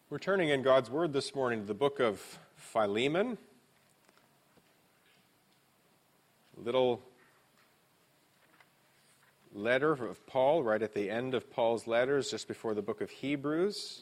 We're turning in God's Word this morning to the book of Philemon. Little letter of Paul right at the end of Paul's letters, just before the book of Hebrews.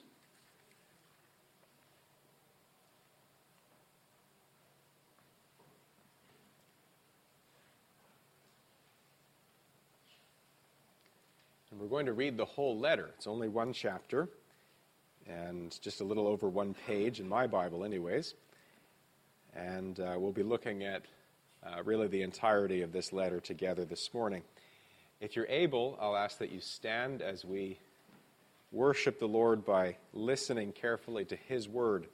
And we're going to read the whole letter. It's only one chapter, and just a little over one page in my Bible anyways. And we'll be looking at really the entirety of this letter together this morning. If you're able, I'll ask that you stand as we worship the Lord by listening carefully to His word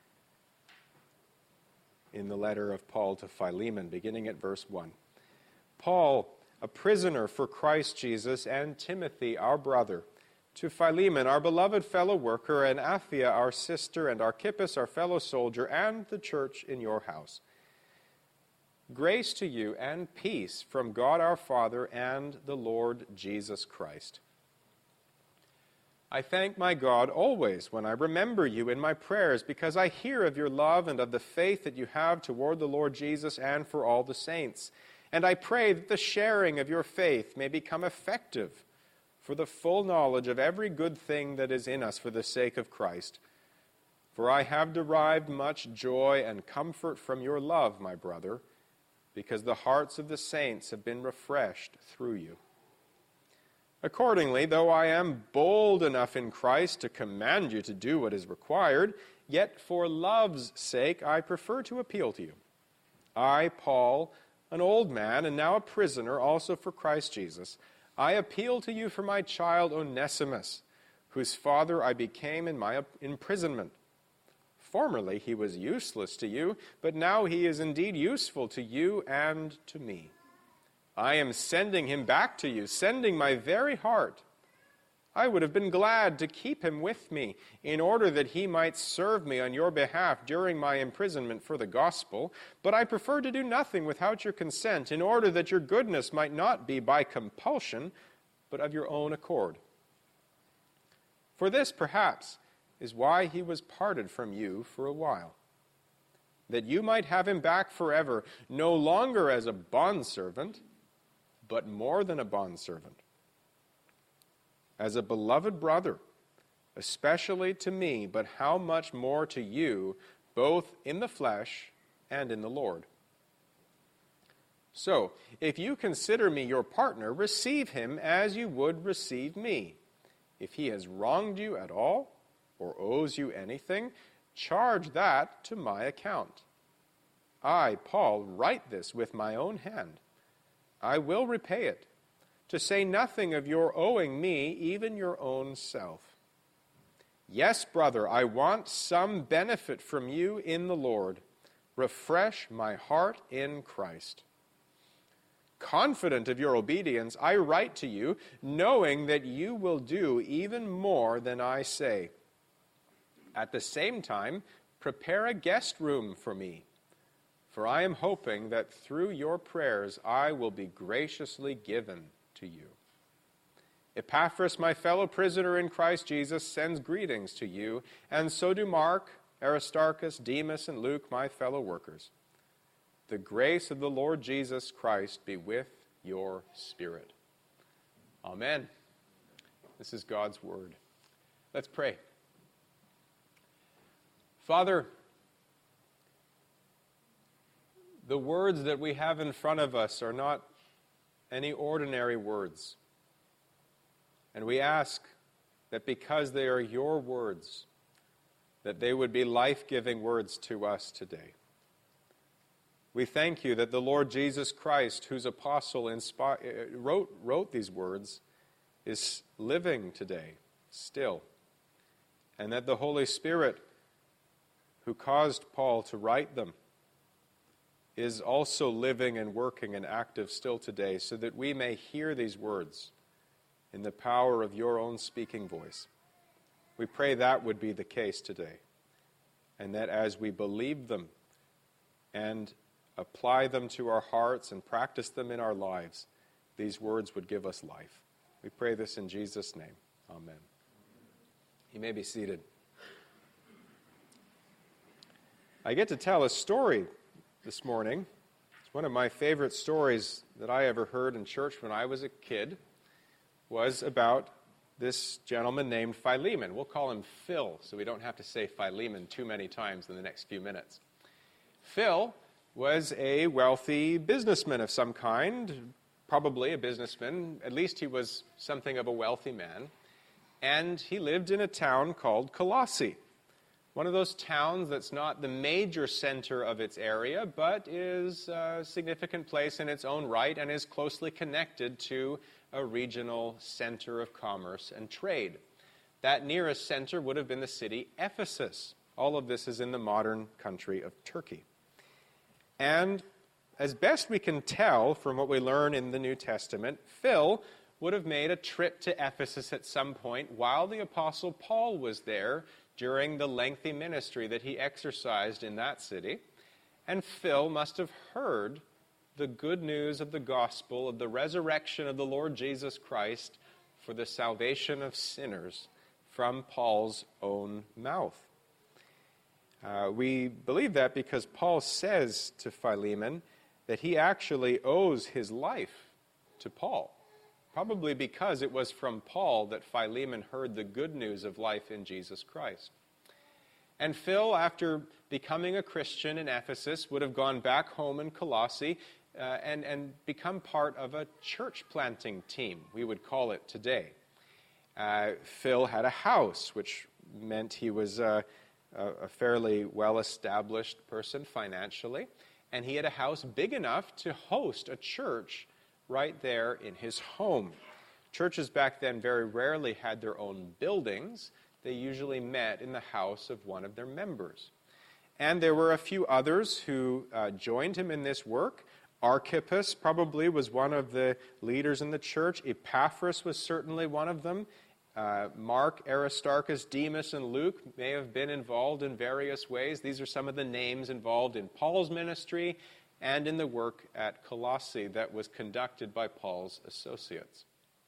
in the letter of Paul to Philemon, beginning at verse 1. Paul, a prisoner for Christ Jesus, and Timothy, our brother, to Philemon, our beloved fellow worker, and Apphia, our sister, and Archippus, our fellow soldier, and the church in your house. Grace to you and peace from God our Father and the Lord Jesus Christ. I thank my God always when I remember you in my prayers, because I hear of your love and of the faith that you have toward the Lord Jesus and for all the saints. And I pray that the sharing of your faith may become effective for the full knowledge of every good thing that is in us for the sake of Christ. For I have derived much joy and comfort from your love, my brother, because the hearts of the saints have been refreshed through you. Accordingly, though I am bold enough in Christ to command you to do what is required, yet for love's sake I prefer to appeal to you. I, Paul, an old man and now a prisoner also for Christ Jesus, I appeal to you for my child Onesimus, whose father I became in my imprisonment. Formerly he was useless to you, but now he is indeed useful to you and to me. I am sending him back to you, sending my very heart. I would have been glad to keep him with me, in order that he might serve me on your behalf during my imprisonment for the gospel, but I prefer to do nothing without your consent, in order that your goodness might not be by compulsion, but of your own accord. For this, perhaps, is why he was parted from you for a while, that you might have him back forever, no longer as a bondservant, but more than a bondservant, as a beloved brother, especially to me, but how much more to you, both in the flesh and in the Lord. So, if you consider me your partner, receive him as you would receive me. If he has wronged you at all, or owes you anything, charge that to my account. I, Paul, write this with my own hand. I will repay it, to say nothing of your owing me even your own self. Yes, brother, I want some benefit from you in the Lord. Refresh my heart in Christ. Confident of your obedience, I write to you, knowing that you will do even more than I say. At the same time, prepare a guest room for me, for I am hoping that through your prayers I will be graciously given to you. Epaphras, my fellow prisoner in Christ Jesus, sends greetings to you, and so do Mark, Aristarchus, Demas, and Luke, my fellow workers. The grace of the Lord Jesus Christ be with your spirit. Amen. This is God's word. Let's pray. Father, the words that we have in front of us are not any ordinary words. And we ask that because they are your words, that they would be life-giving words to us today. We thank you that the Lord Jesus Christ, whose apostle wrote these words, is living today, still. And that the Holy Spirit, who caused Paul to write them, is also living and working and active still today, so that we may hear these words in the power of your own speaking voice. We pray that would be the case today, and that as we believe them and apply them to our hearts and practice them in our lives, these words would give us life. We pray this in Jesus' name. Amen. You may be seated. I get to tell a story this morning. It's one of my favorite stories that I ever heard in church when I was a kid. Was about this gentleman named Philemon. We'll call him Phil, so we don't have to say Philemon too many times in the next few minutes. Phil was a wealthy businessman of some kind, probably a businessman. At least he was something of a wealthy man. And he lived in a town called Colossae. One of those towns that's not the major center of its area, but is a significant place in its own right and is closely connected to a regional center of commerce and trade. That nearest center would have been the city Ephesus. All of this is in the modern country of Turkey. And as best we can tell from what we learn in the New Testament, Phil would have made a trip to Ephesus at some point while the Apostle Paul was there during the lengthy ministry that he exercised in that city. And Phil must have heard the good news of the gospel of the resurrection of the Lord Jesus Christ for the salvation of sinners from Paul's own mouth. We believe that because Paul says to Philemon that he actually owes his life to Paul, probably because it was from Paul that Philemon heard the good news of life in Jesus Christ. And Phil, after becoming a Christian in Ephesus, would have gone back home in Colossae and become part of a church planting team, we would call it today. Phil had a house, which meant he was a fairly well-established person financially, and he had a house big enough to host a church right there in his home. Churches back then very rarely had their own buildings. They usually met in the house of one of their members. And there were a few others who joined him in this work. Archippus probably was one of the leaders in the church. Epaphras was certainly one of them. Mark, Aristarchus, Demas, and Luke may have been involved in various ways. These are some of the names involved in Paul's ministry and in the work at Colossae that was conducted by Paul's associates.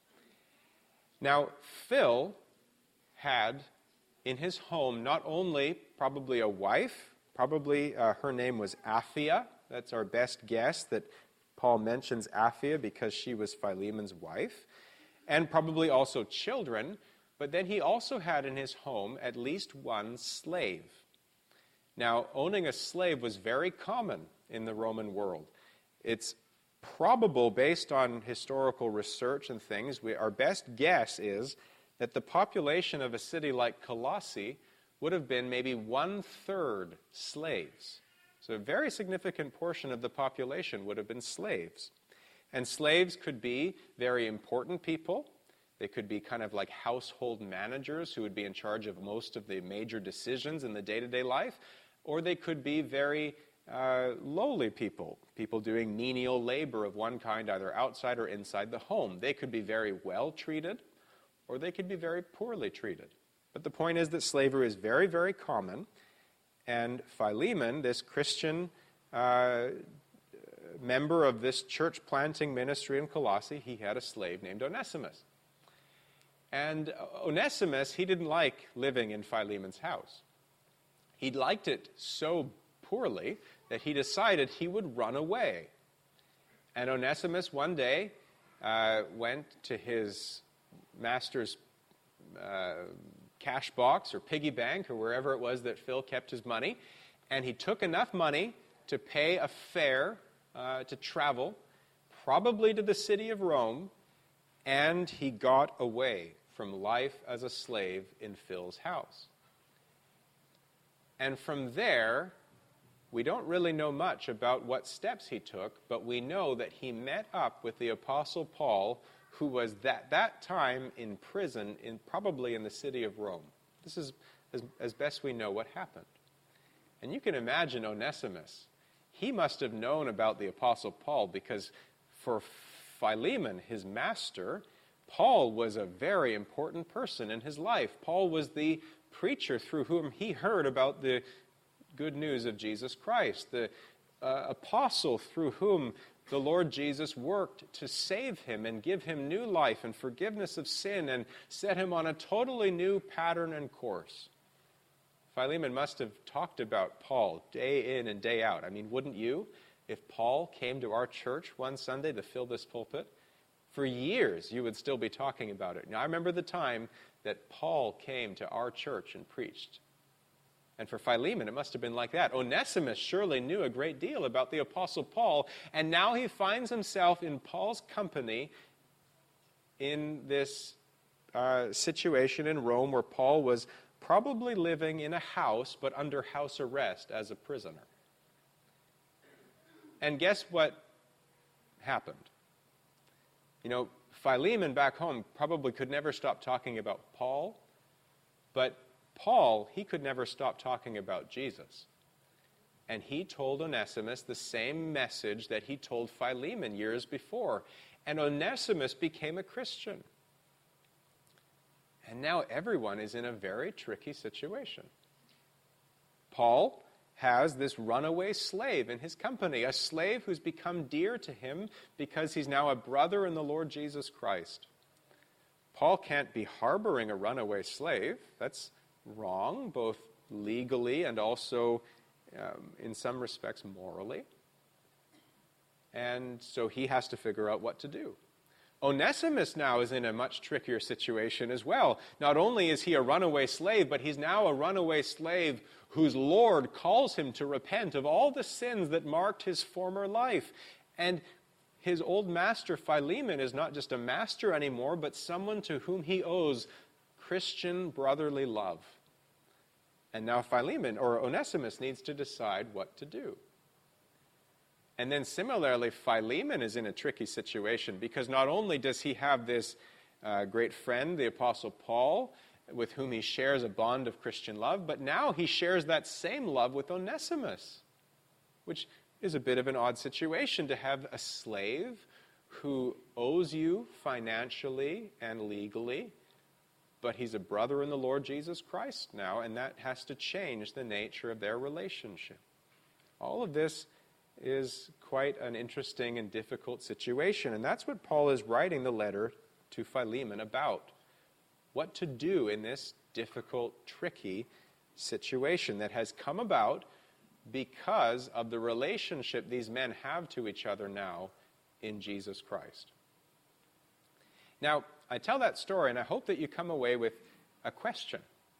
Now, Phil had in his home not only probably a wife, probably her name was Apphia. That's our best guess that Paul mentions Apphia because she was Philemon's wife, and probably also children, but then he also had in his home at least one slave. Now, owning a slave was very common in the Roman world. It's probable, based on historical research and things, our best guess is that the population of a city like Colossae would have been maybe 1/3 slaves. So a very significant portion of the population would have been slaves. And slaves could be very important people. They could be kind of like household managers who would be in charge of most of the major decisions in the day-to-day life. Or they could be very lowly people, people doing menial labor of one kind, either outside or inside the home. They could be very well treated, or they could be very poorly treated. But the point is that slavery is very, very common. And Philemon, this Christian member of this church planting ministry in Colossae, he had a slave named Onesimus. And Onesimus, he didn't like living in Philemon's house. He liked it so poorly that he decided he would run away. And Onesimus one day went to his master's cash box or piggy bank or wherever it was that Phil kept his money, and he took enough money to pay a fare to travel, probably to the city of Rome, and he got away from life as a slave in Phil's house. And from there, we don't really know much about what steps he took, but we know that he met up with the Apostle Paul, who was at that time in prison, probably in the city of Rome. This is, as best we know, what happened. And you can imagine Onesimus. He must have known about the Apostle Paul because for Philemon, his master, Paul was a very important person in his life. Paul was the preacher through whom he heard about the good news of Jesus Christ, the apostle through whom the Lord Jesus worked to save him and give him new life and forgiveness of sin and set him on a totally new pattern and course. Philemon must have talked about Paul day in and day out. I mean, wouldn't you? If Paul came to our church one Sunday to fill this pulpit, for years you would still be talking about it. Now, I remember the time that Paul came to our church and preached. And for Philemon, it must have been like that. Onesimus surely knew a great deal about the Apostle Paul, and now he finds himself in Paul's company in this situation in Rome where Paul was probably living in a house, but under house arrest as a prisoner. And guess what happened? You know, Philemon back home probably could never stop talking about Paul, but Paul, he could never stop talking about Jesus. And he told Onesimus the same message that he told Philemon years before. And Onesimus became a Christian. And now everyone is in a very tricky situation. Paul has this runaway slave in his company, a slave who's become dear to him because he's now a brother in the Lord Jesus Christ. Paul can't be harboring a runaway slave. That's wrong, both legally and also, in some respects, morally. And so he has to figure out what to do. Onesimus now is in a much trickier situation as well. Not only is he a runaway slave, but he's now a runaway slave whose Lord calls him to repent of all the sins that marked his former life. And his old master Philemon is not just a master anymore, but someone to whom he owes Christian brotherly love. And now Philemon, or Onesimus, needs to decide what to do. And then similarly, Philemon is in a tricky situation because not only does he have this great friend, the Apostle Paul, with whom he shares a bond of Christian love, but now he shares that same love with Onesimus, which is a bit of an odd situation to have a slave who owes you financially and legally, but he's a brother in the Lord Jesus Christ now, and that has to change the nature of their relationship. All of this is quite an interesting and difficult situation, and that's what Paul is writing the letter to Philemon about. What to do in this difficult, tricky situation that has come about because of the relationship these men have to each other now in Jesus Christ. Now, I tell that story, and I hope that you come away with a question.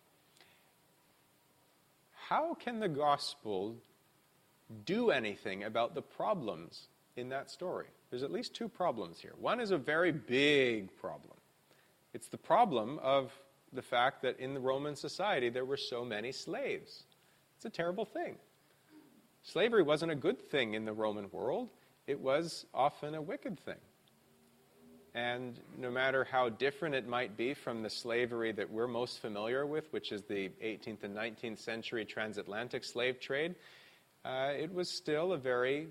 How can the gospel do anything about the problems in that story? There's at least two problems here. One is a very big problem. It's the problem of the fact that in the Roman society there were so many slaves. It's a terrible thing. Slavery wasn't a good thing in the Roman world. It was often a wicked thing. And no matter how different it might be from the slavery that we're most familiar with, which is the 18th and 19th century transatlantic slave trade, it was still a very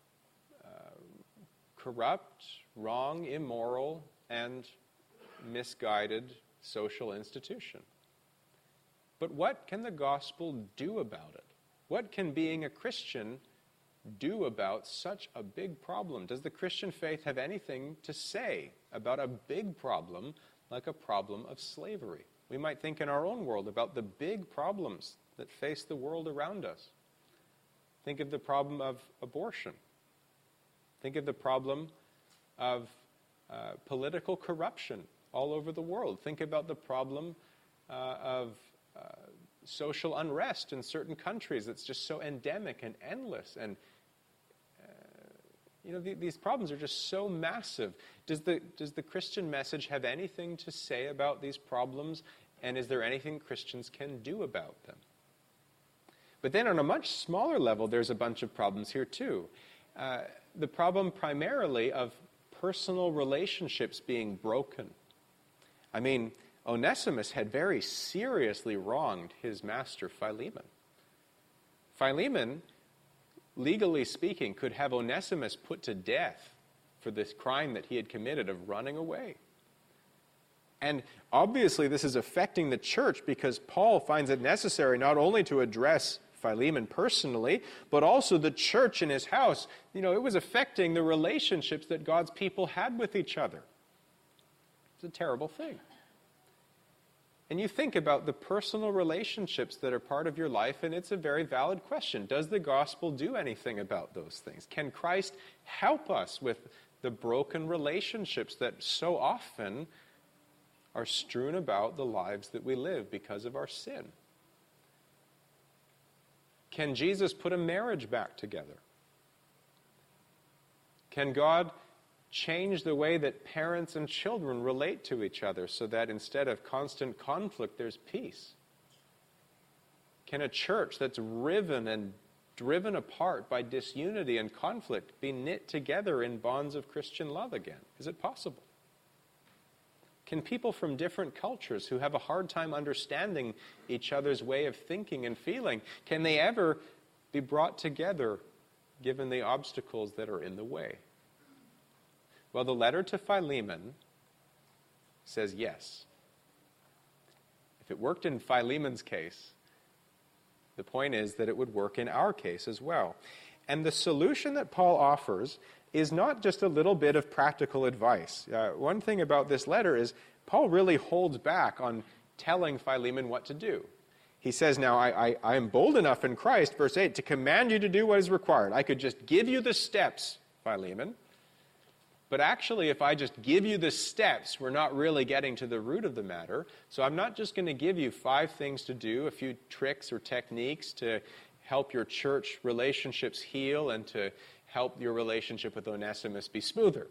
corrupt, wrong, immoral, and misguided social institution. But what can the gospel do about it? What can being a Christian do about such a big problem? Does the Christian faith have anything to say about a big problem like a problem of slavery? We might think in our own world about the big problems that face the world around us. Think of the problem of abortion. Think of the problem of political corruption all over the world. Think about the problem of social unrest in certain countries that's just so endemic and endless. And, these problems are just so massive. Does the Christian message have anything to say about these problems? And is there anything Christians can do about them? But then on a much smaller level, there's a bunch of problems here too. The problem primarily of personal relationships being broken. I mean, Onesimus had very seriously wronged his master Philemon. Philemon, legally speaking, could have Onesimus put to death for this crime that he had committed of running away. And obviously this is affecting the church because Paul finds it necessary not only to address Philemon personally, but also the church in his house. It was affecting the relationships that God's people had with each other. It's a terrible thing. And you think about the personal relationships that are part of your life, and it's a very valid question. Does the gospel do anything about those things? Can Christ help us with the broken relationships that so often are strewn about the lives that we live because of our sin? Can Jesus put a marriage back together? Can God change the way that parents and children relate to each other so that instead of constant conflict, there's peace? Can a church that's riven and driven apart by disunity and conflict be knit together in bonds of Christian love again? Is it possible? Can people from different cultures who have a hard time understanding each other's way of thinking and feeling, can they ever be brought together given the obstacles that are in the way? Well, the letter to Philemon says yes. If it worked in Philemon's case, the point is that it would work in our case as well. And the solution that Paul offers is not just a little bit of practical advice. One thing about this letter is Paul really holds back on telling Philemon what to do. He says, now, I am bold enough in Christ, verse 8, to command you to do what is required. I could just give you the steps, Philemon. But actually, if I just give you the steps, we're not really getting to the root of the matter. So I'm not just going to give you 5 things to do, a few tricks or techniques to help your church relationships heal and to help your relationship with Onesimus be smoother.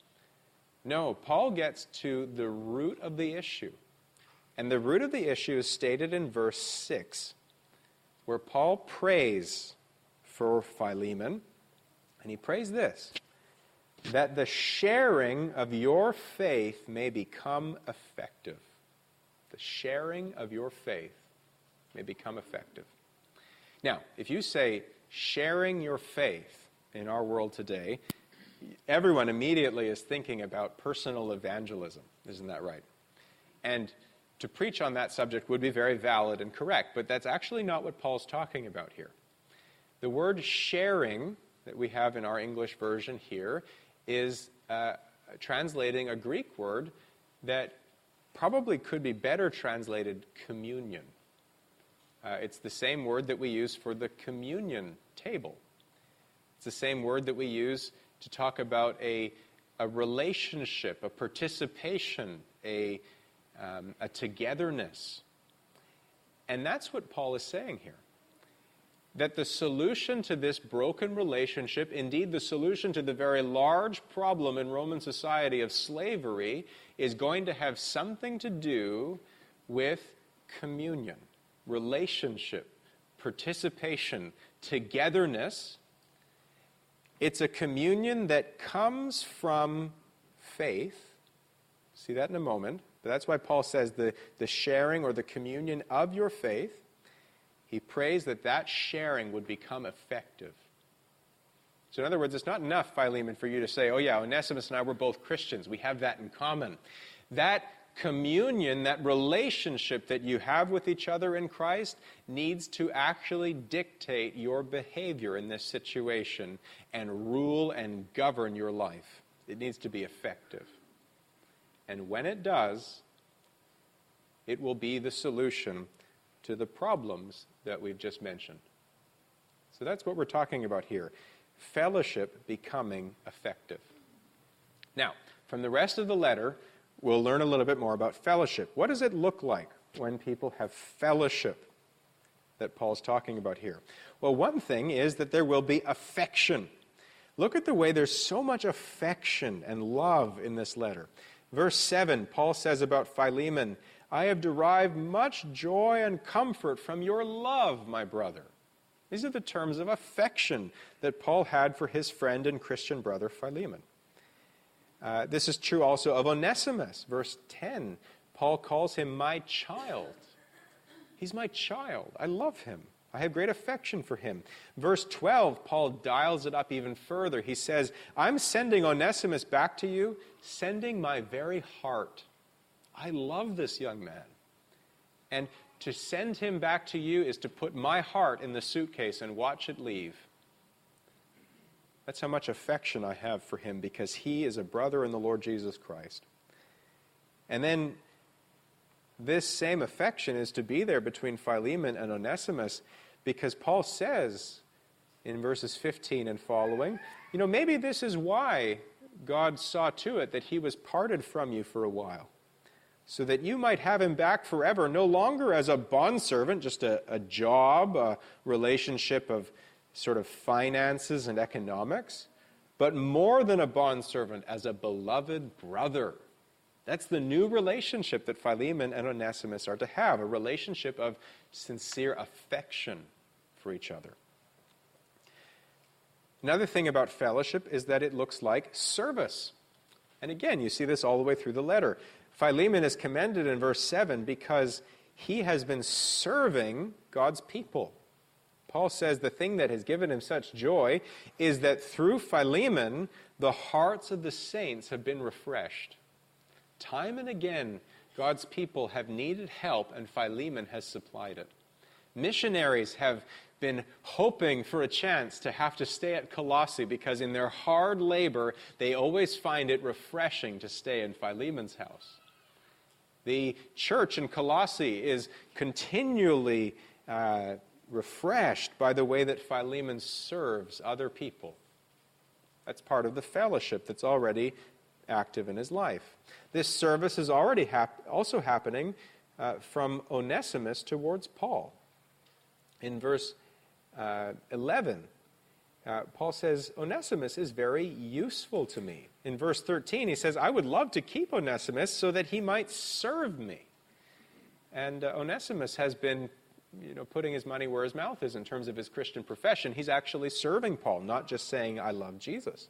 No, Paul gets to the root of the issue. And the root of the issue is stated in verse 6, where Paul prays for Philemon. And he prays this: that the sharing of your faith may become effective. The sharing of your faith may become effective. Now, if you say sharing your faith in our world today, everyone immediately is thinking about personal evangelism. Isn't that right? And to preach on that subject would be very valid and correct, but that's actually not what Paul's talking about here. The word sharing that we have in our English version here is translating a Greek word that probably could be better translated communion. It's the same word that we use for the communion table. It's the same word that we use to talk about a relationship, a participation, a togetherness. And that's what Paul is saying here. That the solution to this broken relationship, indeed the solution to the very large problem in Roman society of slavery, is going to have something to do with communion, relationship, participation, togetherness. It's a communion that comes from faith. See that in a moment. But that's why Paul says the sharing or the communion of your faith. He prays that that sharing would become effective. So in other words, it's not enough, Philemon, for you to say, oh yeah, Onesimus and I were both Christians. We have that in common. That communion, that relationship that you have with each other in Christ needs to actually dictate your behavior in this situation and rule and govern your life. It needs to be effective. And when it does, it will be the solution to the problems that we've just mentioned. So that's what we're talking about here. Fellowship becoming effective. Now, from the rest of the letter, we'll learn a little bit more about fellowship. What does it look like when people have fellowship that Paul's talking about here? Well, one thing is that there will be affection. Look at the way there's so much affection and love in this letter. Verse 7, Paul says about Philemon, I have derived much joy and comfort from your love, my brother. These are the terms of affection that Paul had for his friend and Christian brother Philemon. This is true also of Onesimus. Verse 10, Paul calls him my child. He's my child. I love him. I have great affection for him. Verse 12, Paul dials it up even further. He says, I'm sending Onesimus back to you, sending my very heart. I love this young man. And to send him back to you is to put my heart in the suitcase and watch it leave. That's how much affection I have for him because he is a brother in the Lord Jesus Christ. And then this same affection is to be there between Philemon and Onesimus, because Paul says in verses 15 and following, maybe this is why God saw to it that he was parted from you for a while, so that you might have him back forever, no longer as a bondservant, just a job, a relationship of sort of finances and economics, but more than a bondservant, as a beloved brother. That's the new relationship that Philemon and Onesimus are to have, a relationship of sincere affection for each other. Another thing about fellowship is that it looks like service. And again, you see this all the way through the letter. Philemon is commended in verse 7 because he has been serving God's people. Paul says the thing that has given him such joy is that through Philemon, the hearts of the saints have been refreshed. Time and again, God's people have needed help, and Philemon has supplied it. Missionaries have been hoping for a chance to have to stay at Colossae because in their hard labor, they always find it refreshing to stay in Philemon's house. The church in Colossae is continually refreshed by the way that Philemon serves other people. That's part of the fellowship that's already active in his life. This service is already also happening from Onesimus towards Paul. In verse 11, Paul says, Onesimus is very useful to me. In verse 13, he says, I would love to keep Onesimus so that he might serve me. And Onesimus has been putting his money where his mouth is in terms of his Christian profession. He's actually serving Paul, not just saying, I love Jesus.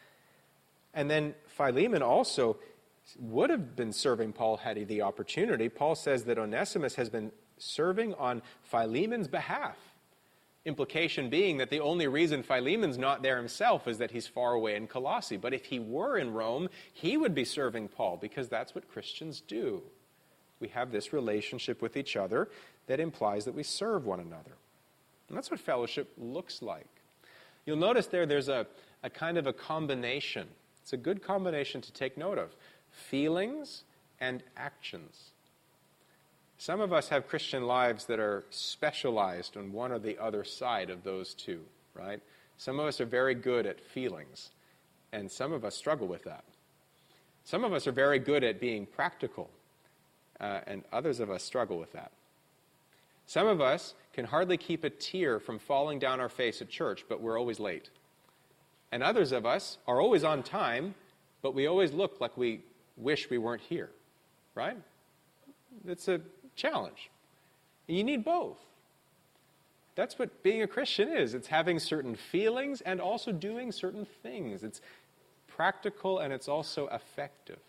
And then Philemon also would have been serving Paul had he the opportunity. Paul says that Onesimus has been serving on Philemon's behalf. Implication being that the only reason Philemon's not there himself is that he's far away in Colossae. But if he were in Rome, he would be serving Paul, because that's what Christians do. We have this relationship with each other that implies that we serve one another. And that's what fellowship looks like. You'll notice there's a kind of a combination. It's a good combination to take note of. Feelings and actions. Some of us have Christian lives that are specialized on one or the other side of those two, right? Some of us are very good at feelings, and some of us struggle with that. Some of us are very good at being practical, and others of us struggle with that. Some of us can hardly keep a tear from falling down our face at church, but we're always late. And others of us are always on time, but we always look like we wish we weren't here, right? It's a challenge. You need both. That's what being a Christian is. It's having certain feelings and also doing certain things. It's practical and it's also effective.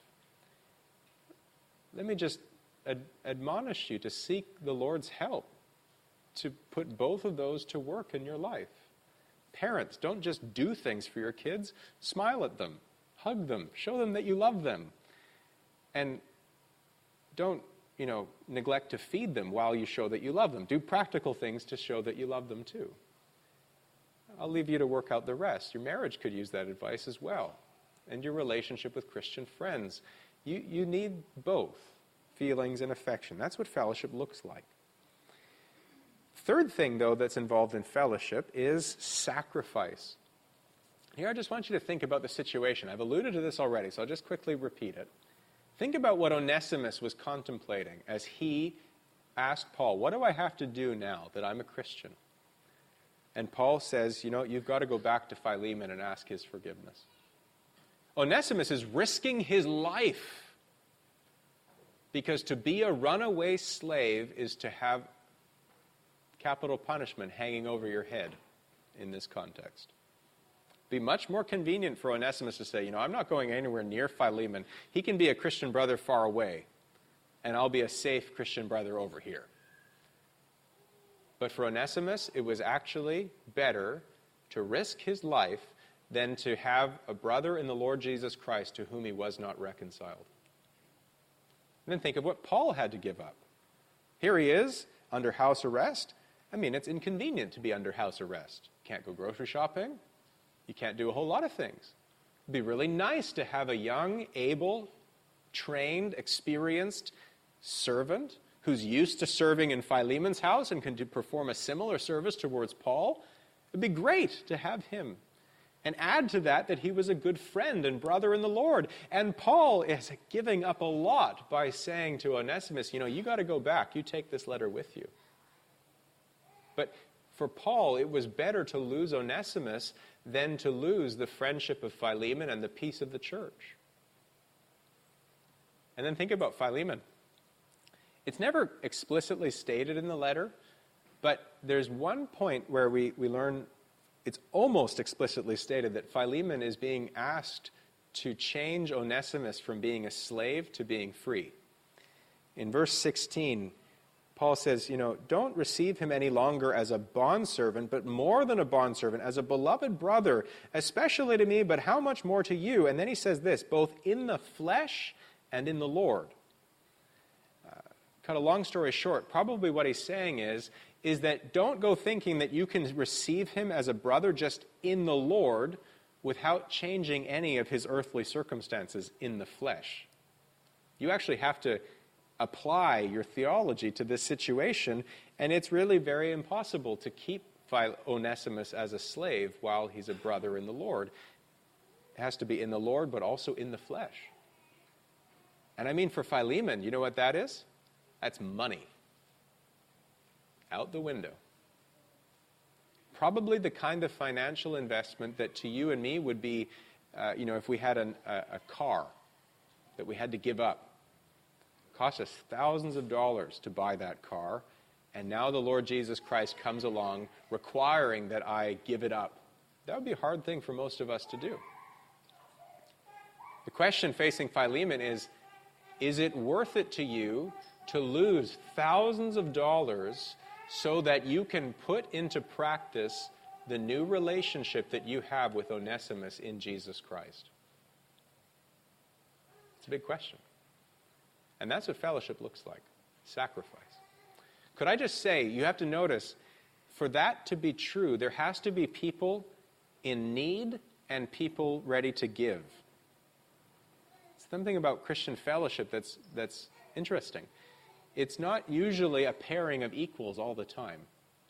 Let me just admonish you to seek the Lord's help to put both of those to work in your life. Parents, don't just do things for your kids. Smile at them, hug them, show them that you love them. And don't, neglect to feed them while you show that you love them. Do practical things to show that you love them too. I'll leave you to work out the rest. Your marriage could use that advice as well. And your relationship with Christian friends. You need both feelings and affection. That's what fellowship looks like. Third thing, though, that's involved in fellowship is sacrifice. Here, I just want you to think about the situation. I've alluded to this already, so I'll just quickly repeat it. Think about what Onesimus was contemplating as he asked Paul, what do I have to do now that I'm a Christian? And Paul says, you've got to go back to Philemon and ask his forgiveness. Onesimus is risking his life because to be a runaway slave is to have capital punishment hanging over your head in this context. Be much more convenient for Onesimus to say, I'm not going anywhere near Philemon. He can be a Christian brother far away, and I'll be a safe Christian brother over here. But for Onesimus, it was actually better to risk his life than to have a brother in the Lord Jesus Christ to whom he was not reconciled. And then think of what Paul had to give up. Here he is, under house arrest. It's inconvenient to be under house arrest. Can't go grocery shopping. You can't do a whole lot of things. It'd be really nice to have a young, able, trained, experienced servant who's used to serving in Philemon's house and can perform a similar service towards Paul. It'd be great to have him. And add to that he was a good friend and brother in the Lord. And Paul is giving up a lot by saying to Onesimus, you got to go back. You take this letter with you. But for Paul, it was better to lose Onesimus than to lose the friendship of Philemon and the peace of the church. And then think about Philemon. It's never explicitly stated in the letter, but there's one point where we learn it's almost explicitly stated that Philemon is being asked to change Onesimus from being a slave to being free. In verse 16, Paul says, don't receive him any longer as a bondservant, but more than a bondservant, as a beloved brother, especially to me, but how much more to you? And then he says this, both in the flesh and in the Lord. Cut a long story short, probably what he's saying is that don't go thinking that you can receive him as a brother just in the Lord without changing any of his earthly circumstances in the flesh. You actually have to apply your theology to this situation, and it's really very impossible to keep Onesimus as a slave while he's a brother in the Lord. It has to be in the Lord, but also in the flesh. And I mean for Philemon, you know what that is? That's money. Out the window. Probably the kind of financial investment that to you and me would be, if we had a car that we had to give up. It cost us thousands of dollars to buy that car, and now the Lord Jesus Christ comes along requiring that I give it up. That would be a hard thing for most of us to do. The question facing Philemon is it worth it to you to lose thousands of dollars so that you can put into practice the new relationship that you have with Onesimus in Jesus Christ? It's a big question. And that's what fellowship looks like. Sacrifice. Could I just say, you have to notice, for that to be true, there has to be people in need and people ready to give. Something about Christian fellowship that's interesting. It's not usually a pairing of equals all the time.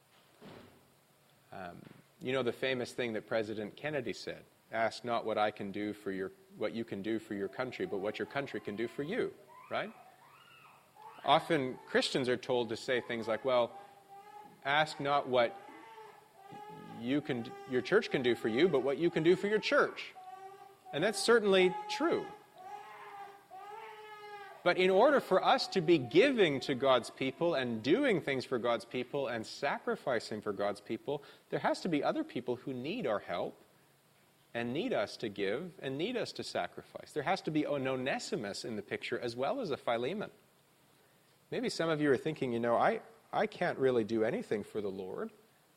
The famous thing that President Kennedy said, ask not what you can do for your country, but what your country can do for you, right? Often Christians are told to say things like, well, ask not what your church can do for you, but what you can do for your church. And that's certainly true. But in order for us to be giving to God's people and doing things for God's people and sacrificing for God's people, there has to be other people who need our help and need us to give and need us to sacrifice. There has to be an Onesimus in the picture as well as a Philemon. Maybe some of you are thinking, I can't really do anything for the Lord.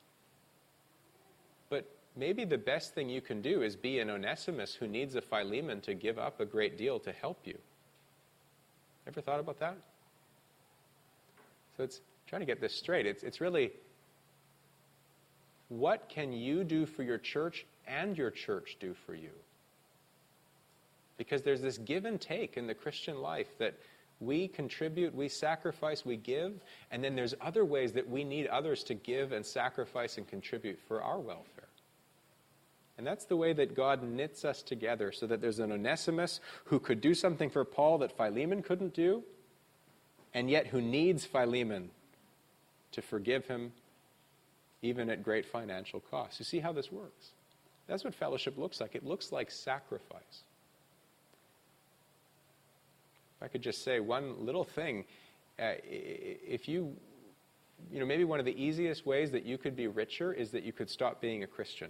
But maybe the best thing you can do is be an Onesimus who needs a Philemon to give up a great deal to help you. Ever thought about that? So it's trying to get this straight. It's really, what can you do for your church and your church do for you? Because there's this give and take in the Christian life that we contribute, we sacrifice, we give, and then there's other ways that we need others to give and sacrifice and contribute for our welfare. And that's the way that God knits us together so that there's an Onesimus who could do something for Paul that Philemon couldn't do, and yet who needs Philemon to forgive him even at great financial cost. You see how this works? That's what fellowship looks like. It looks like sacrifice. If I could just say one little thing, if maybe one of the easiest ways that you could be richer is that you could stop being a Christian.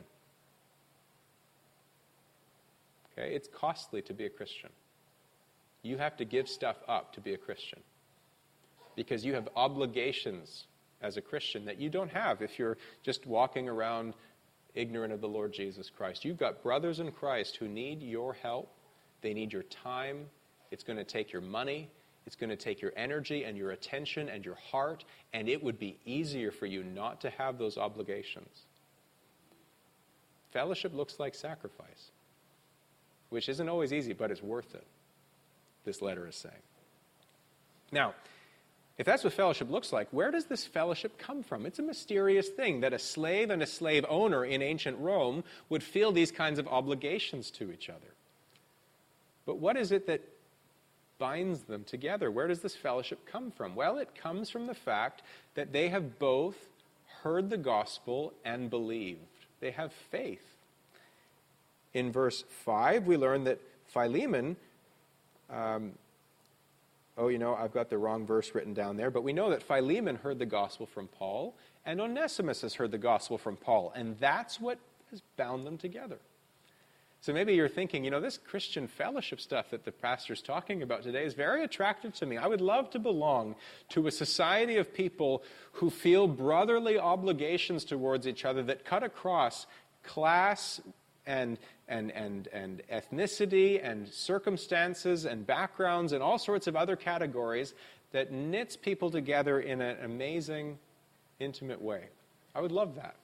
Okay? It's costly to be a Christian. You have to give stuff up to be a Christian because you have obligations as a Christian that you don't have if you're just walking around ignorant of the Lord Jesus Christ. You've got brothers in Christ who need your help. They need your time. It's going to take your money. It's going to take your energy and your attention and your heart, and it would be easier for you not to have those obligations. Fellowship looks like sacrifice, which isn't always easy, but it's worth it, this letter is saying. Now, if that's what fellowship looks like, where does this fellowship come from? It's a mysterious thing that a slave and a slave owner in ancient Rome would feel these kinds of obligations to each other. But what is it that binds them together? Where does this fellowship come from? Well, it comes from the fact that they have both heard the gospel and believed. They have faith. In verse 5, we learn that Philemon, I've got the wrong verse written down there, but we know that Philemon heard the gospel from Paul, and Onesimus has heard the gospel from Paul, and that's what has bound them together. So maybe you're thinking, this Christian fellowship stuff that the pastor's talking about today is very attractive to me. I would love to belong to a society of people who feel brotherly obligations towards each other that cut across class and ethnicity and circumstances and backgrounds and all sorts of other categories that knits people together in an amazing, intimate way. I would love that.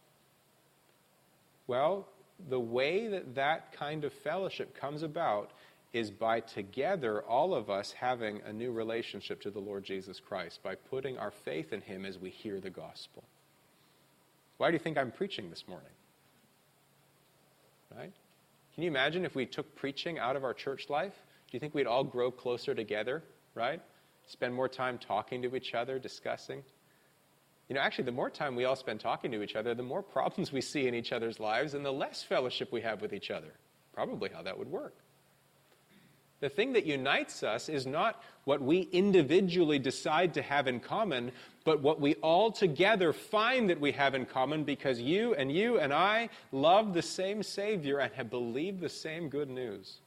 Well, the way that kind of fellowship comes about is by together, all of us having a new relationship to the Lord Jesus Christ, by putting our faith in him as we hear the gospel. Why do you think I'm preaching this morning? Right? Can you imagine if we took preaching out of our church life? Do you think we'd all grow closer together, right? Spend more time talking to each other, discussing? Actually, the more time we all spend talking to each other, the more problems we see in each other's lives and the less fellowship we have with each other. Probably how that would work. The thing that unites us is not what we individually decide to have in common, but what we all together find that we have in common because you and I love the same Savior and have believed the same good news.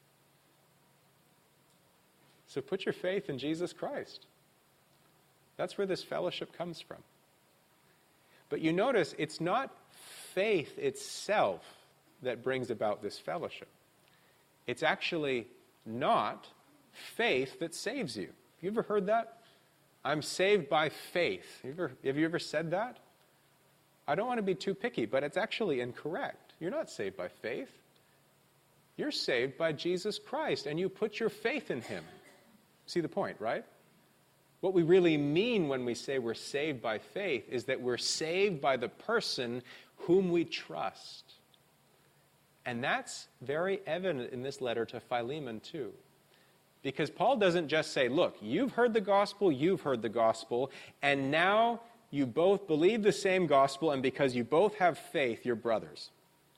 So put your faith in Jesus Christ. That's where this fellowship comes from. But you notice it's not faith itself that brings about this fellowship. It's actually not faith that saves you. Have you ever heard that? I'm saved by faith. Have you ever said that? I don't want to be too picky, but it's actually incorrect. You're not saved by faith. You're saved by Jesus Christ, and you put your faith in him. See the point, right? What we really mean when we say we're saved by faith is that we're saved by the person whom we trust. And that's very evident in this letter to Philemon too. Because Paul doesn't just say, look, you've heard the gospel, and now you both believe the same gospel, and because you both have faith, you're brothers.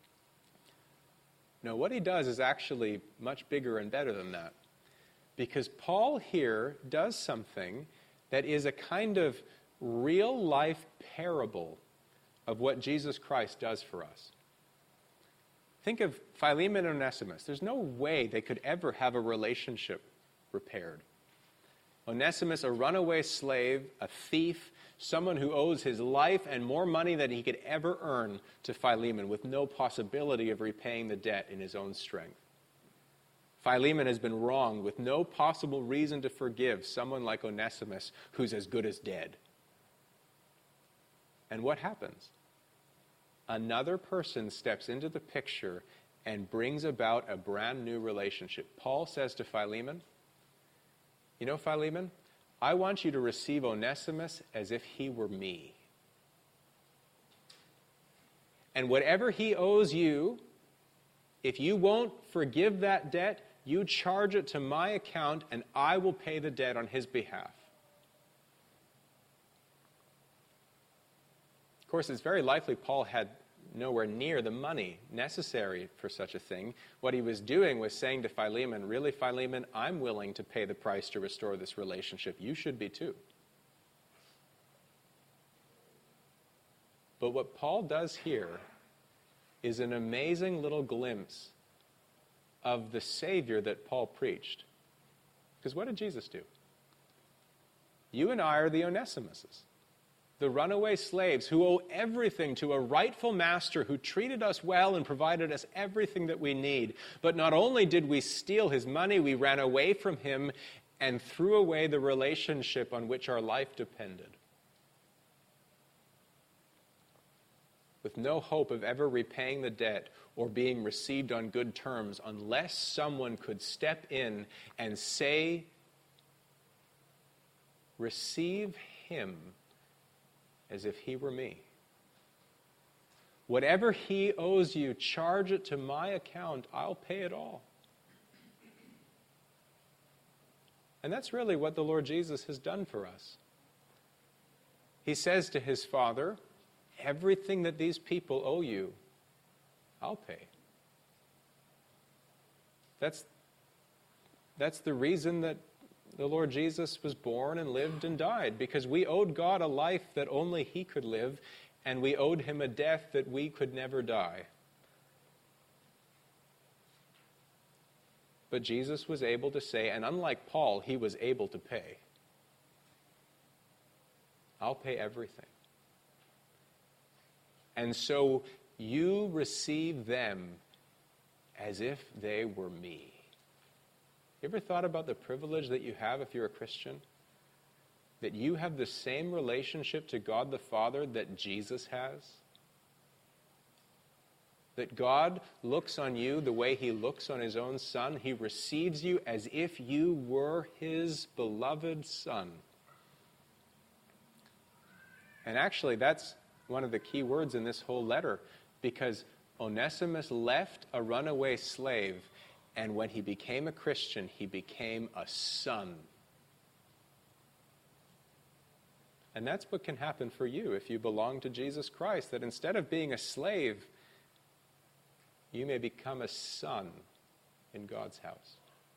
No, what he does is actually much bigger and better than that. Because Paul here does something that is a kind of real-life parable of what Jesus Christ does for us. Think of Philemon and Onesimus. There's no way they could ever have a relationship repaired. Onesimus, a runaway slave, a thief, someone who owes his life and more money than he could ever earn to Philemon with no possibility of repaying the debt in his own strength. Philemon has been wronged with no possible reason to forgive someone like Onesimus who's as good as dead. And what happens? Another person steps into the picture and brings about a brand new relationship. Paul says to Philemon, Philemon, I want you to receive Onesimus as if he were me. And whatever he owes you, if you won't forgive that debt, you charge it to my account and I will pay the debt on his behalf. Of course, it's very likely Paul had nowhere near the money necessary for such a thing. What he was doing was saying to Philemon, really, Philemon, I'm willing to pay the price to restore this relationship. You should be too. But what Paul does here is an amazing little glimpse of the Savior that Paul preached. Because what did Jesus do? You and I are the Onesimuses, the runaway slaves who owe everything to a rightful master who treated us well and provided us everything that we need. But not only did we steal his money, we ran away from him and threw away the relationship on which our life depended. With no hope of ever repaying the debt or being received on good terms unless someone could step in and say receive him as if he were me. Whatever he owes you, charge it to my account. I'll pay it all. And that's really what the Lord Jesus has done for us. He says to his Father, everything that these people owe you, I'll pay. That's the reason that the Lord Jesus was born and lived and died, because we owed God a life that only he could live, and we owed him a death that we could never die. But Jesus was able to say, and unlike Paul, he was able to pay. I'll pay everything. And so you receive them as if they were me. You ever thought about the privilege that you have if you're a Christian? That you have the same relationship to God the Father that Jesus has? That God looks on you the way he looks on his own Son. He receives you as if you were his beloved Son. And actually, that's one of the key words in this whole letter, because Onesimus left a runaway slave, and when he became a Christian, he became a son. And that's what can happen for you if you belong to Jesus Christ, that instead of being a slave, you may become a son in God's house.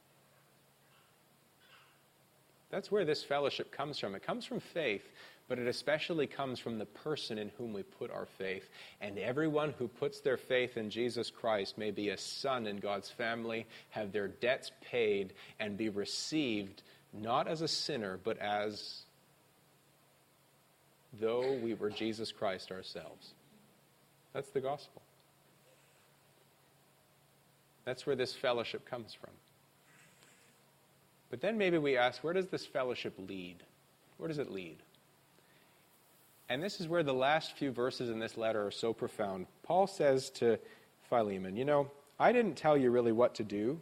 That's where this fellowship comes from. It comes from faith, but it especially comes from the person in whom we put our faith. And everyone who puts their faith in Jesus Christ may be a son in God's family, have their debts paid, and be received not as a sinner, but as though we were Jesus Christ ourselves. That's the gospel. That's where this fellowship comes from. But then maybe we ask, where does this fellowship lead? Where does it lead? And this is where the last few verses in this letter are so profound. Paul says to Philemon, I didn't tell you really what to do,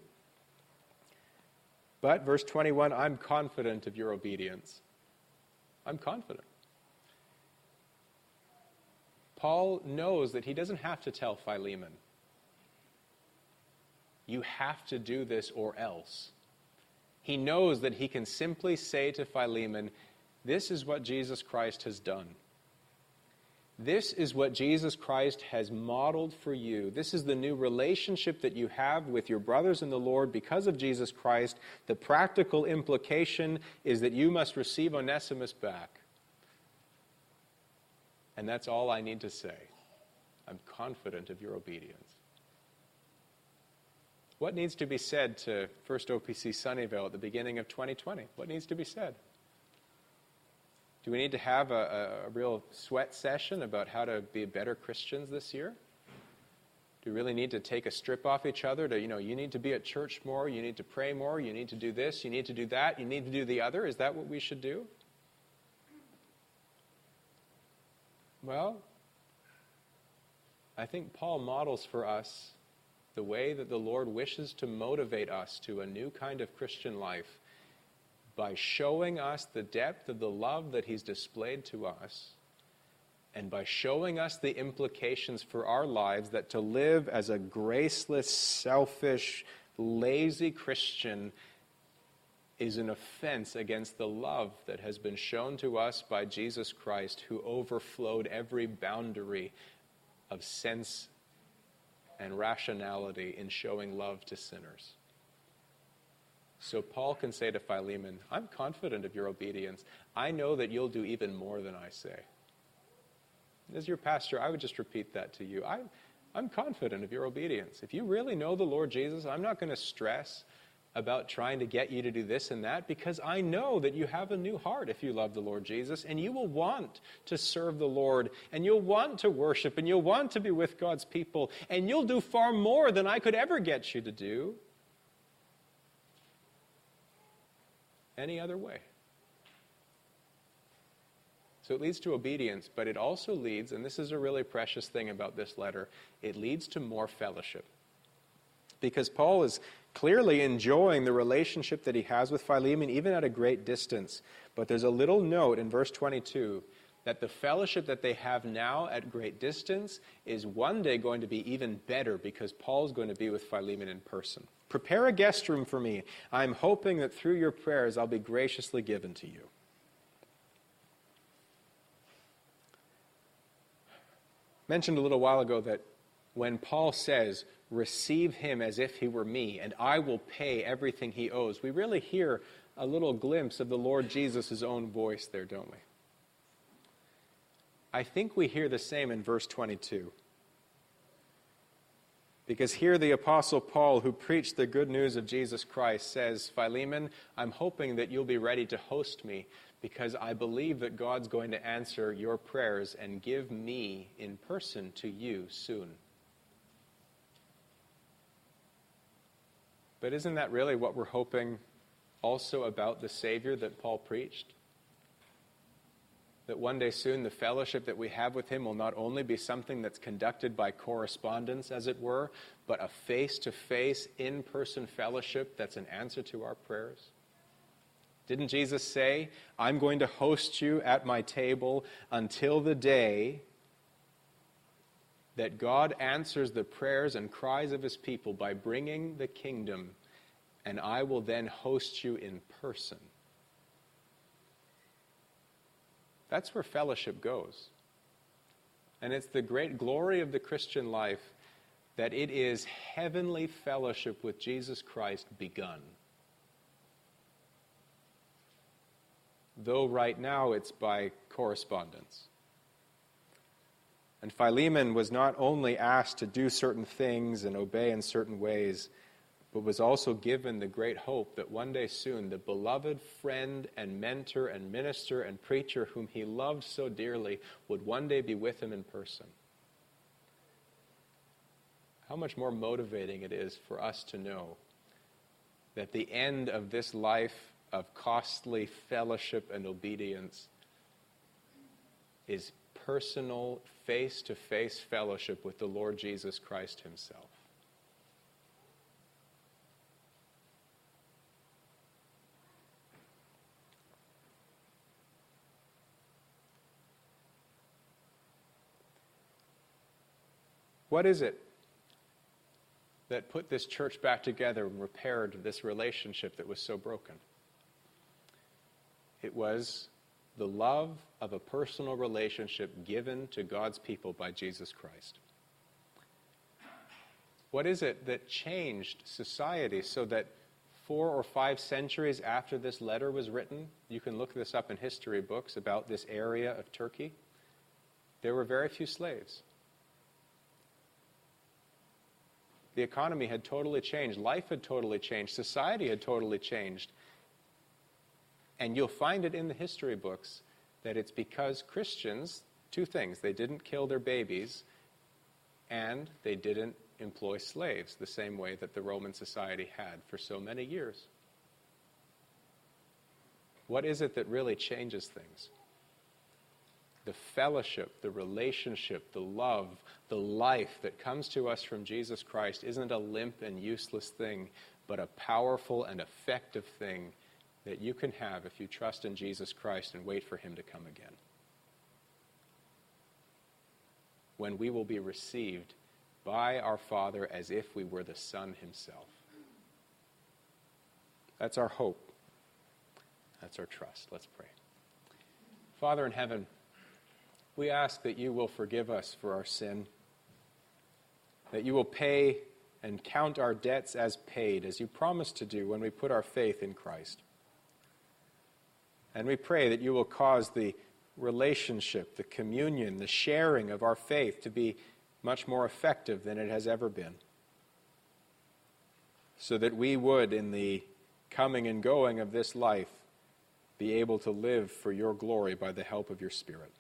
but verse 21, I'm confident of your obedience. I'm confident. Paul knows that he doesn't have to tell Philemon, you have to do this or else. He knows that he can simply say to Philemon, this is what Jesus Christ has done. This is what Jesus Christ has modeled for you. This is the new relationship that you have with your brothers in the Lord because of Jesus Christ. The practical implication is that you must receive Onesimus back. And that's all I need to say. I'm confident of your obedience. What needs to be said to First OPC Sunnyvale at the beginning of 2020? What needs to be said? Do we need to have a real sweat session about how to be better Christians this year? Do we really need to take a strip off each other to, you need to be at church more, you need to pray more, you need to do this, you need to do that, you need to do the other? Is that what we should do? Well, I think Paul models for us the way that the Lord wishes to motivate us to a new kind of Christian life by showing us the depth of the love that he's displayed to us, and by showing us the implications for our lives that to live as a graceless, selfish, lazy Christian is an offense against the love that has been shown to us by Jesus Christ, who overflowed every boundary of sense and rationality in showing love to sinners. So Paul can say to Philemon, I'm confident of your obedience. I know that you'll do even more than I say. As your pastor, I would just repeat that to you. I'm confident of your obedience. If you really know the Lord Jesus, I'm not going to stress about trying to get you to do this and that, because I know that you have a new heart if you love the Lord Jesus, and you will want to serve the Lord, and you'll want to worship, and you'll want to be with God's people, and you'll do far more than I could ever get you to do any other way. So it leads to obedience, but it also leads, and this is a really precious thing about this letter, it leads to more fellowship. Because Paul is clearly enjoying the relationship that he has with Philemon, even at a great distance. But there's a little note in verse 22 that the fellowship that they have now at great distance is one day going to be even better because Paul's going to be with Philemon in person. Prepare a guest room for me. I'm hoping that through your prayers I'll be graciously given to you. Mentioned a little while ago that when Paul says, receive him as if he were me, and I will pay everything he owes, we really hear a little glimpse of the Lord Jesus' own voice there, don't we? I think we hear the same in verse 22. Because here the Apostle Paul, who preached the good news of Jesus Christ, says, Philemon, I'm hoping that you'll be ready to host me because I believe that God's going to answer your prayers and give me in person to you soon. But isn't that really what we're hoping also about the Savior that Paul preached? That one day soon the fellowship that we have with him will not only be something that's conducted by correspondence, as it were, but a face-to-face, in-person fellowship that's an answer to our prayers. Didn't Jesus say, I'm going to host you at my table until the day that God answers the prayers and cries of his people by bringing the kingdom, and I will then host you in person? That's where fellowship goes. And it's the great glory of the Christian life that it is heavenly fellowship with Jesus Christ begun. Though right now it's by correspondence. And Philemon was not only asked to do certain things and obey in certain ways, but was also given the great hope that one day soon the beloved friend and mentor and minister and preacher whom he loved so dearly would one day be with him in person. How much more motivating it is for us to know that the end of this life of costly fellowship and obedience is personal, face-to-face fellowship with the Lord Jesus Christ himself. What is it that put this church back together and repaired this relationship that was so broken? It was the love of a personal relationship given to God's people by Jesus Christ. What is it that changed society so that 4 or 5 centuries after this letter was written, you can look this up in history books about this area of Turkey, there were very few slaves. The economy had totally changed. Life had totally changed. Society had totally changed. And you'll find it in the history books that it's because Christians, 2 things, they didn't kill their babies and they didn't employ slaves the same way that the Roman society had for so many years. What is it that really changes things? The fellowship, the relationship, the love, the life that comes to us from Jesus Christ isn't a limp and useless thing, but a powerful and effective thing that you can have if you trust in Jesus Christ and wait for him to come again. When we will be received by our Father as if we were the Son himself. That's our hope. That's our trust. Let's pray. Father in heaven, we ask that you will forgive us for our sin, that you will pay and count our debts as paid, as you promised to do when we put our faith in Christ. And we pray that you will cause the relationship, the communion, the sharing of our faith to be much more effective than it has ever been, so that we would, in the coming and going of this life, be able to live for your glory by the help of your Spirit.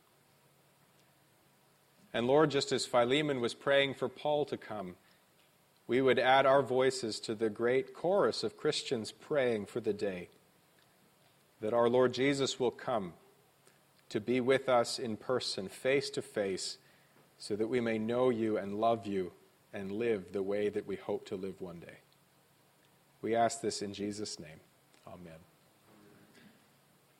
And Lord, just as Philemon was praying for Paul to come, we would add our voices to the great chorus of Christians praying for the day that our Lord Jesus will come to be with us in person, face to face, so that we may know you and love you and live the way that we hope to live one day. We ask this in Jesus' name. Amen.